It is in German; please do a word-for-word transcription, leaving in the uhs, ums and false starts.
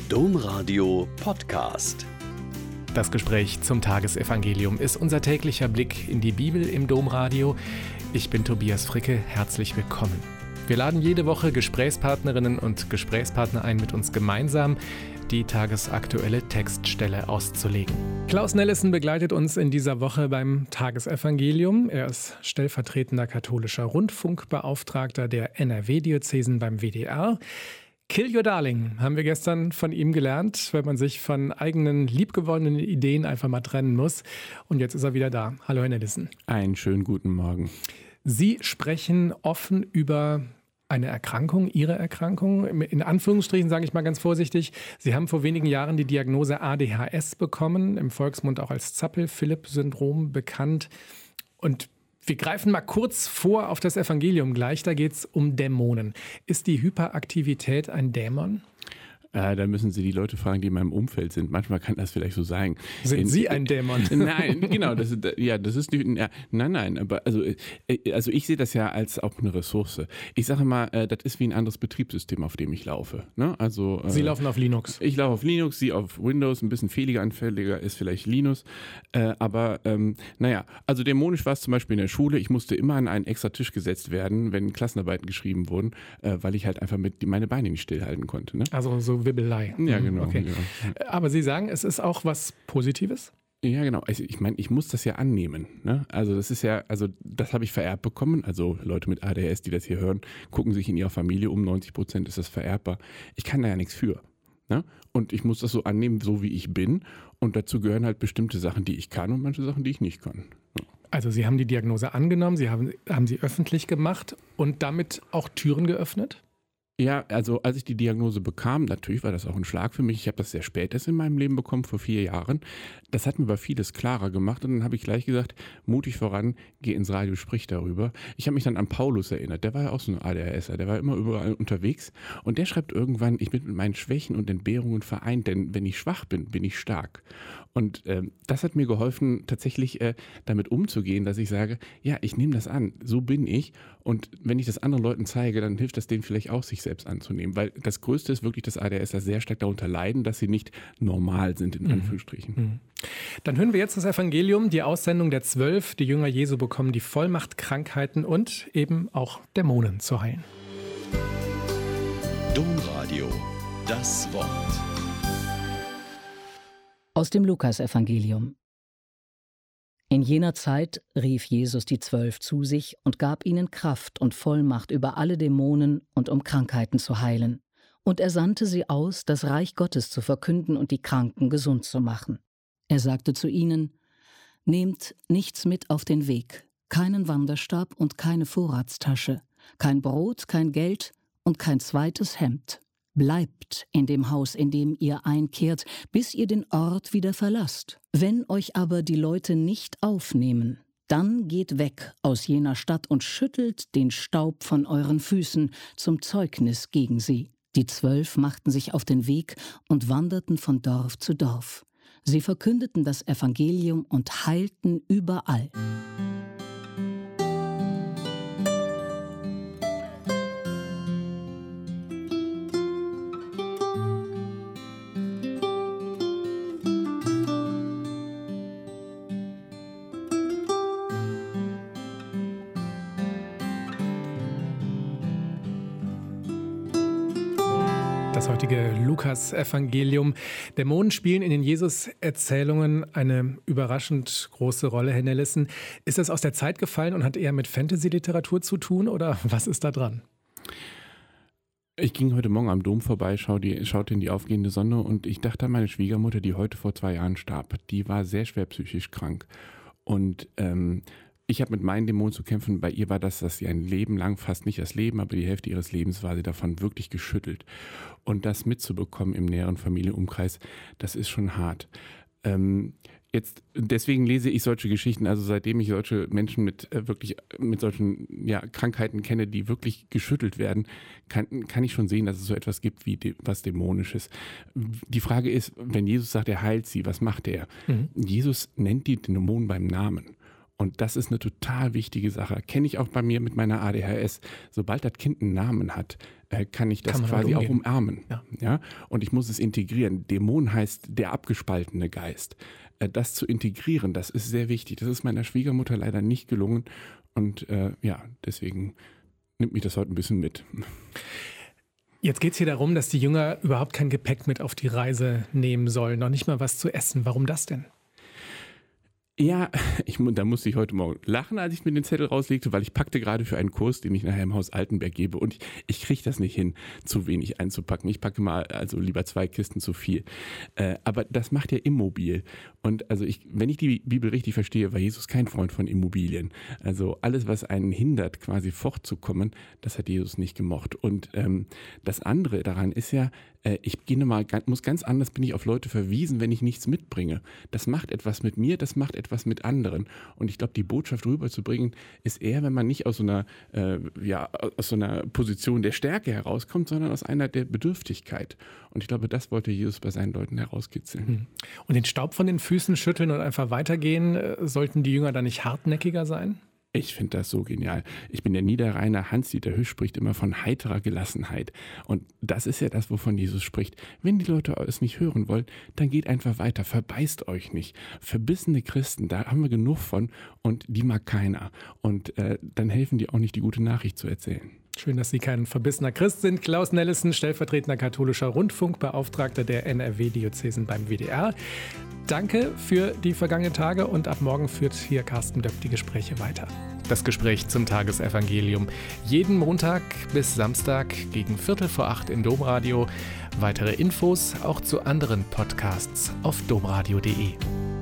Domradio Podcast. Das Gespräch zum Tagesevangelium ist unser täglicher Blick in die Bibel im Domradio. Ich bin Tobias Fricke, herzlich willkommen. Wir laden jede Woche Gesprächspartnerinnen und Gesprächspartner ein, mit uns gemeinsam die tagesaktuelle Textstelle auszulegen. Klaus Nellissen begleitet uns in dieser Woche beim Tagesevangelium. Er ist stellvertretender katholischer Rundfunkbeauftragter der N R W-Diözesen beim W D R. Kill your darling, haben wir gestern von ihm gelernt, wenn man sich von eigenen liebgewonnenen Ideen einfach mal trennen muss. Und jetzt ist er wieder da. Hallo, Herr Nellissen. Einen schönen guten Morgen. Sie sprechen offen über eine Erkrankung, Ihre Erkrankung. In Anführungsstrichen sage ich mal ganz vorsichtig. Sie haben vor wenigen Jahren die Diagnose A D H S bekommen, im Volksmund auch als Zappel-Philipp-Syndrom bekannt. Und wir greifen mal kurz vor auf das Evangelium gleich. Da geht es um Dämonen. Ist die Hyperaktivität ein Dämon? Äh, da müssen Sie die Leute fragen, die in meinem Umfeld sind. Manchmal kann das vielleicht so sein. Sind in, Sie ein Dämon? Nein, genau. Das ist, ja, das ist nicht, ja, nein, nein. Aber also, also ich sehe das ja als auch eine Ressource. Ich sage mal, äh, das ist wie ein anderes Betriebssystem, auf dem ich laufe. Ne? Also, äh, Sie laufen auf Linux? Ich laufe auf Linux, Sie auf Windows. Ein bisschen fehliger, anfälliger ist vielleicht Linux. Äh, aber ähm, naja, also dämonisch war es zum Beispiel in der Schule. Ich musste immer an einen extra Tisch gesetzt werden, wenn Klassenarbeiten geschrieben wurden, äh, weil ich halt einfach mit meine Beine nicht stillhalten konnte. Ne? Also so Wibbelei. Ja, genau. Okay. genau. Aber Sie sagen, es ist auch was Positives? Ja, genau. Also ich meine, ich muss das ja annehmen. Ne? Also das ist ja, also das habe ich vererbt bekommen. Also Leute mit A D H S, die das hier hören, gucken sich in ihrer Familie um. neunzig Prozent ist das vererbbar. Ich kann da ja nichts für. Ne? Und ich muss das so annehmen, so wie ich bin. Und dazu gehören halt bestimmte Sachen, die ich kann und manche Sachen, die ich nicht kann. Ja. Also Sie haben die Diagnose angenommen, Sie haben, haben sie öffentlich gemacht und damit auch Türen geöffnet? Ja, also als ich die Diagnose bekam, natürlich war das auch ein Schlag für mich. Ich habe das sehr spät erst in meinem Leben bekommen, vor vier Jahren. Das hat mir aber vieles klarer gemacht und dann habe ich gleich gesagt, mutig voran, geh ins Radio, sprich darüber. Ich habe mich dann an Paulus erinnert, der war ja auch so ein A D H S er, der war immer überall unterwegs und der schreibt irgendwann, ich bin mit meinen Schwächen und Entbehrungen vereint, denn wenn ich schwach bin, bin ich stark. Und äh, das hat mir geholfen, tatsächlich äh, damit umzugehen, dass ich sage, ja, ich nehme das an, so bin ich und wenn ich das anderen Leuten zeige, dann hilft das denen vielleicht auch, sich selbst anzunehmen, weil das Größte ist wirklich, dass A D H S er sehr stark darunter leiden, dass sie nicht normal sind, in Anführungsstrichen. Mhm. Dann hören wir jetzt das Evangelium, die Aussendung der Zwölf. Die Jünger Jesu bekommen die Vollmacht, Krankheiten und eben auch Dämonen zu heilen. Domradio, das Wort. Aus dem Lukasevangelium. In jener Zeit rief Jesus die Zwölf zu sich und gab ihnen Kraft und Vollmacht über alle Dämonen und um Krankheiten zu heilen. Und er sandte sie aus, das Reich Gottes zu verkünden und die Kranken gesund zu machen. Er sagte zu ihnen: Nehmt nichts mit auf den Weg, keinen Wanderstab und keine Vorratstasche, kein Brot, kein Geld und kein zweites Hemd. Bleibt in dem Haus, in dem ihr einkehrt, bis ihr den Ort wieder verlasst. Wenn euch aber die Leute nicht aufnehmen, dann geht weg aus jener Stadt und schüttelt den Staub von euren Füßen zum Zeugnis gegen sie. Die Zwölf machten sich auf den Weg und wanderten von Dorf zu Dorf. Sie verkündeten das Evangelium und heilten überall. Das heutige Lukas-Evangelium. Dämonen spielen in den Jesus-Erzählungen eine überraschend große Rolle, Herr Nellissen. Ist das aus der Zeit gefallen und hat eher mit Fantasy-Literatur zu tun oder was ist da dran? Ich ging heute Morgen am Dom vorbei, schau die, schaute in die aufgehende Sonne und ich dachte an meine Schwiegermutter, die heute vor zwei Jahren starb. Die war sehr schwer psychisch krank und ähm, ich habe mit meinen Dämonen zu kämpfen. Bei ihr war das, dass sie ein Leben lang, fast nicht das Leben, aber die Hälfte ihres Lebens war sie davon wirklich geschüttelt. Und das mitzubekommen im näheren Familienumkreis, das ist schon hart. Ähm, jetzt, deswegen lese ich solche Geschichten, also seitdem ich solche Menschen mit äh, wirklich mit solchen ja, Krankheiten kenne, die wirklich geschüttelt werden, kann, kann ich schon sehen, dass es so etwas gibt wie de, was Dämonisches. Die Frage ist, wenn Jesus sagt, er heilt sie, was macht er? Mhm. Jesus nennt die Dämonen beim Namen. Und das ist eine total wichtige Sache. Kenne ich auch bei mir mit meiner A D H S. Sobald das Kind einen Namen hat, kann ich das kann quasi auch umgehen. umarmen. Ja. Ja? Und ich muss es integrieren. Dämon heißt der abgespaltene Geist. Das zu integrieren, das ist sehr wichtig. Das ist meiner Schwiegermutter leider nicht gelungen. Und äh, ja, deswegen nimmt mich das heute ein bisschen mit. Jetzt geht es hier darum, dass die Jünger überhaupt kein Gepäck mit auf die Reise nehmen sollen, noch nicht mal was zu essen. Warum das denn? Ja, ich, da musste ich heute Morgen lachen, als ich mir den Zettel rauslegte, weil ich packte gerade für einen Kurs, den ich nachher im Haus Altenberg gebe, und ich, ich kriege das nicht hin, zu wenig einzupacken. Ich packe mal also lieber zwei Kisten zu viel. Äh, aber das macht ja immobil. Und also ich, wenn ich die Bibel richtig verstehe, war Jesus kein Freund von Immobilien. Also alles, was einen hindert, quasi fortzukommen, das hat Jesus nicht gemocht. Und ähm, das andere daran ist ja, äh, ich gehe mal, muss ganz anders, bin ich auf Leute verwiesen, wenn ich nichts mitbringe. Das macht etwas mit mir, das macht etwas mit anderen. Und ich glaube, die Botschaft rüberzubringen, ist eher, wenn man nicht aus so einer, äh, ja, aus so einer Position der Stärke herauskommt, sondern aus einer der Bedürftigkeit. Und ich glaube, das wollte Jesus bei seinen Leuten herauskitzeln. Und den Staub von den Füßen schütteln und einfach weitergehen, sollten die Jünger da nicht hartnäckiger sein? Ich finde das so genial. Ich bin der Niederrheiner, Hans-Dieter Hüsch spricht immer von heiterer Gelassenheit. Und das ist ja das, wovon Jesus spricht. Wenn die Leute es nicht hören wollen, dann geht einfach weiter, verbeißt euch nicht. Verbissene Christen, da haben wir genug von und die mag keiner. Und äh, dann helfen die auch nicht, die gute Nachricht zu erzählen. Schön, dass Sie kein verbissener Christ sind. Klaus Nellison, stellvertretender katholischer Rundfunkbeauftragter der N R W-Diözesen beim W D R. Danke für die vergangenen Tage und ab morgen führt hier Carsten Döpp die Gespräche weiter. Das Gespräch zum Tagesevangelium. Jeden Montag bis Samstag gegen Viertel vor acht im Domradio. Weitere Infos auch zu anderen Podcasts auf domradio punkt de.